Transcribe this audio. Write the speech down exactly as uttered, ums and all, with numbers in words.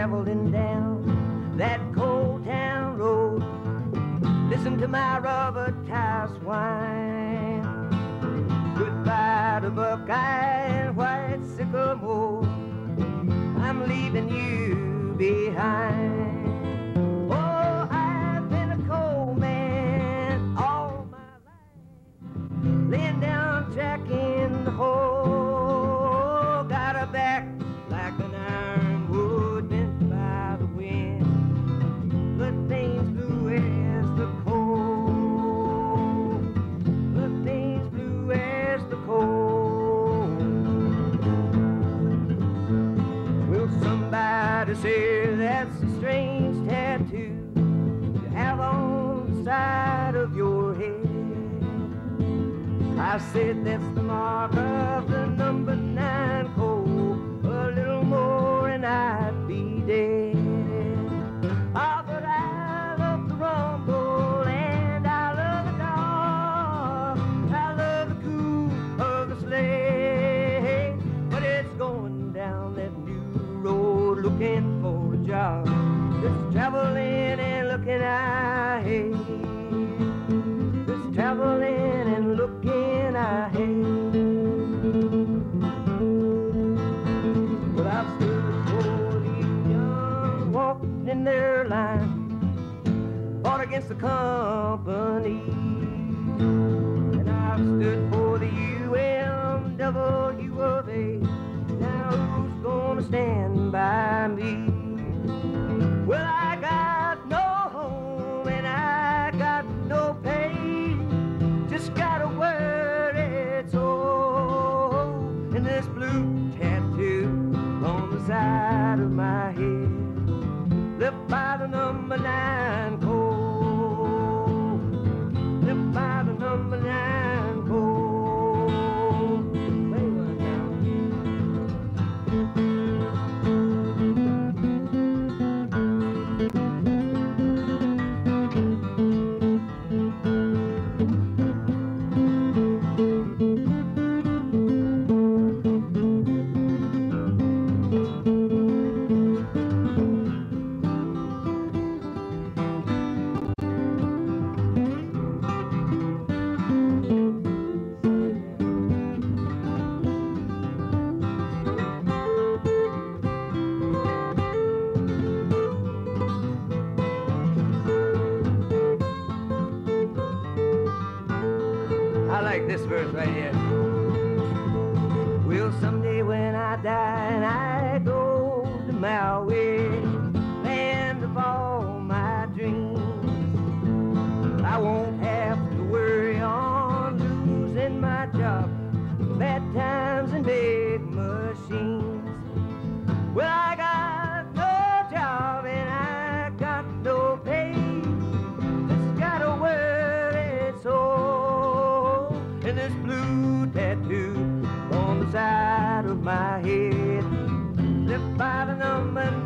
traveling down that cold town road. Listen to my rubber tire swine. Goodbye to Buckeye and white sycamore. I'm leaving you behind. Oh, I've been a coal man all my life, laying down track in the hole. Got a back like an ironwood bent by the wind. The things blue as the coal. The things blue as the coal. Will somebody say that's a strange tattoo you have on the side of your head? I said that's the mark of the number nine coal. A little more and I'd be dead. Ah, but I love the rumble and I love the dark. I love the cool of the sleigh. But it's going down that new road looking for a job. Just traveling and looking ahead. Just traveling and looking ahead. Well, I've stood for these young walking in their line, fought against the company, and I've stood for the U M W of A. Now who's gonna stand by me? Well, I got no home and I got no pay, just got a worried soul, and this blue tattoo on the side of my head, left by the number nine coal, left by the number nine coal. Play one now. I like this verse right here. Well, someday when I die and I go to Maui, land of all my dreams, I won't have to worry on losing my job, bad times and big machines. Well, I got no job and I got no pay, just got a worried soul, and this blue tattoo on the side of my head, left by the number